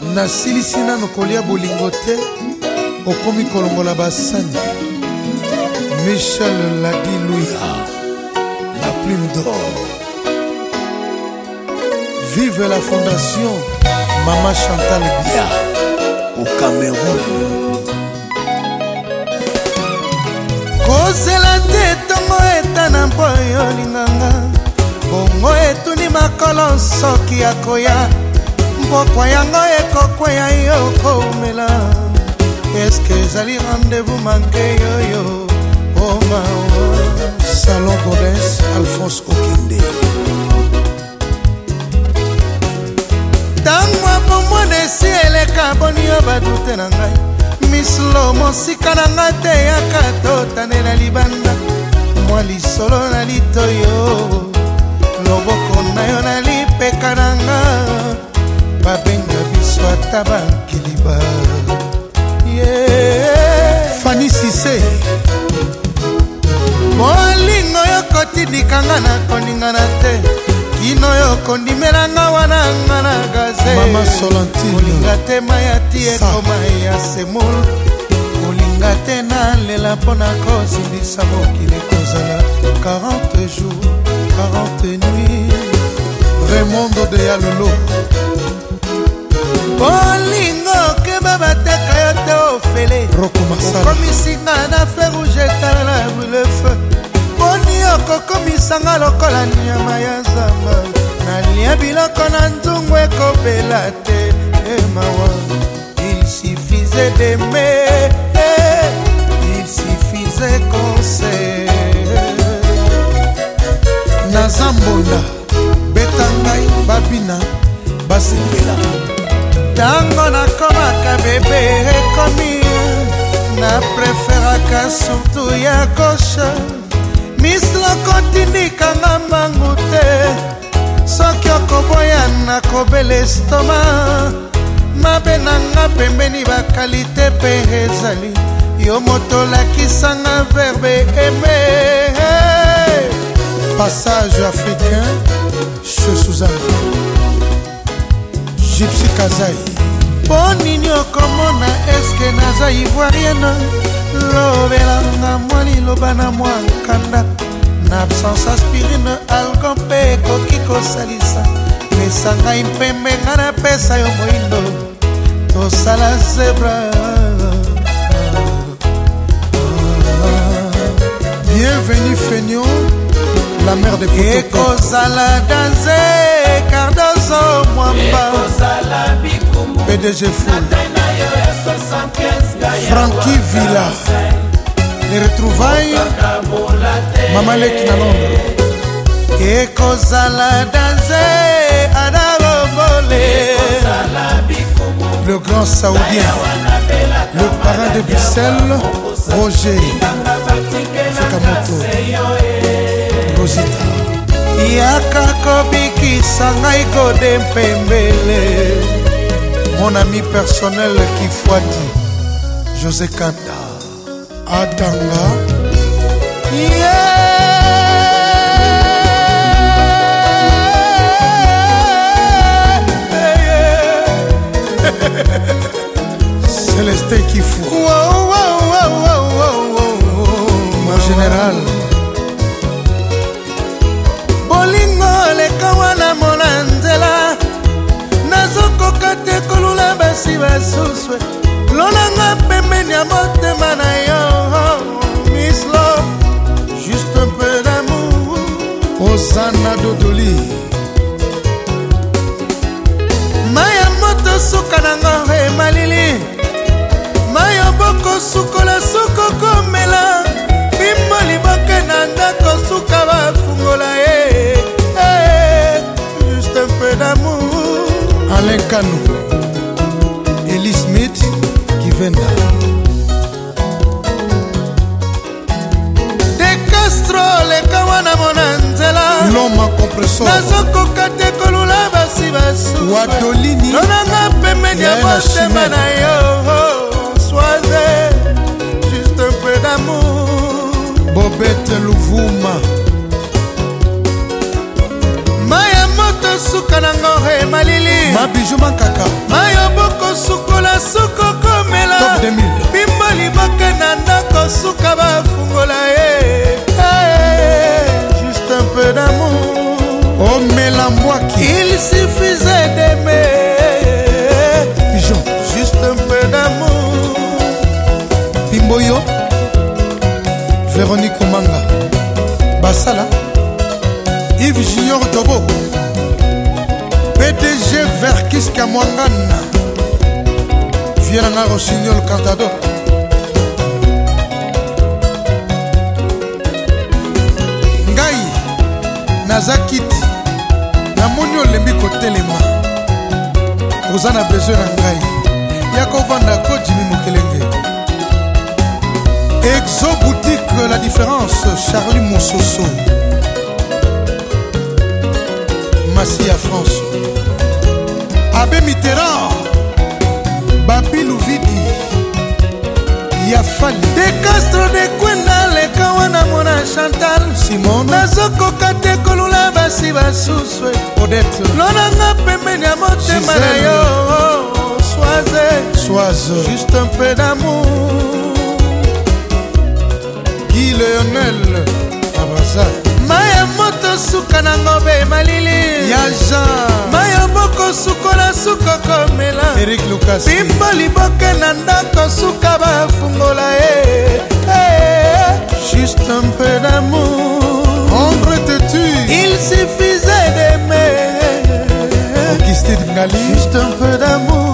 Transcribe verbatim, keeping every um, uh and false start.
nasilisi nano kolia bolingo te okomi kolongola basani. Michel Ladilouya, la plume d'or. Vive la fondation Maman Chantal Bia au Cameroun. Kozela te tongo etana mpoyo linganga bongo etuni makolo soki akoya mbokwa yango ekokweya yo komela. Eske ezali rendez-vous manke yoyo? Oh mawa Salon Godes Alphonse Okinde. Tangwa pomo nesi eleka boni yo badute na ngai. Mislo mosika na nga te yaka totanela libanda. Mwa lisolo na litoyo loboko na yo na lipeka na nga. Babenga biso ata bankiliba. Yeah. Fanny Cissé molingo yo kotindikanga na koningana te. Kino yo kondimelanga wana nga na gaze. Mama Solantine kolinga te mayati ekoma ya semul. Kolinga te na lela pona kozindisa mokili kozala quarante jours quarante nuits. Raymond de Yalolo bolingo ke baba teka yo te ofele. Okomisinga na fe rouge etala na brûle feu. Boni okokomisanga lokola nyama ya zamba. Nalia biloko na nzungu ekobela te. Emawa il suffisait d'aimer, il suffisait qu'on s'aime. Nazambonda betangai babina basepela. Tango nakomaka bebe ekomi na preferaka surtout ya gauche. Mislo kotindikanga mbangu te. Soki okoboya nakobela estoma. Mabe nanga pembeni bakalite pe ezali. Yo moto lakisanga verbe aimer. Passage africain chez Suzanne Gypsy Kazai. Ponini okomona eske naza ivoirienne. Lobelanga mwa liloba na mwa nkanda. Na absence aspirine algon mpe ekoki kosalisa. Mesanga impembe nga na pesa yo moindo. Tosala zebra. Bienvenue Feignon, la mère de Protocole. Ekozala danse Cardozo Mwamba P D G Full Frankie Villa. Les retrouvailles Maman Leki na Londres. Ekozala danse Adarobole. Le grand saoudien, le parrain de Bruxelles, Roger Fekamoto Rosita. Yaka kobiki sangai kode mpembele. Mon ami personnel Kifwati José Kanda Adanga. Yeah. Célestin Kifou. Wow, wow, wow, wow, wow, wow. Mon général bolingo leka wana mona nzela. Nazokoka te kolula basi basuswe. Lolanga pembeni ya motema na yo. Miss Love, juste un peu d'amour. Osana Dodoli Maya moto suka nango he malili. Maya boko sukola suko komela. Bimbo liboke na ndako suka bafungola eh. Eh, juste un peu d'amour. Alain Kanou, Ellie Smith, Kivenda De Castro, le kawana monanzela. L'homme à compresseur nazokoka te kolula basi basu. Wadolini nonanga pembeni ya motema na yo. Soisé, juste un peu d'amour. Bobette Louvuma Maya moto suka nango he malili. Mabiju mankaka Maya boko suko komela bimbo liboke na ndako suka bafungola ye juste un peu d'amour oh Melambwaki il suffisait d'aimer Pigeon juste un peu d'amour Pimboyo Véronique Omanga Basala Yves Junior Tobo P D G Verkis Kamwangana Vieranga Rossignol Cantador Ngai Nazakiti Namoni olembi kotelema oza na besoin na ngai ya kovanda ko Jimmy Mukelenge Exo Boutique la différence Charlie Monsoso Massia France Abbé Mitterrand Babi Louvidi Yafali De Castro de Kwenda leka wana mona Chantal Simon nazokoka te kolula basi basuswe Odette lonanga pembeni ya motema na yo Soise Soise juste un peu d'amour Guy Léonel Abraza maya moto suka na ngobe malili ya Jean maya boko suko na suko komela Eric Lucas bimbo liboke na ndako suka bafungola ye juste un peu d'amour Ombre têtu il suffisait d'aimer Augustin Ngali juste un peu d'amour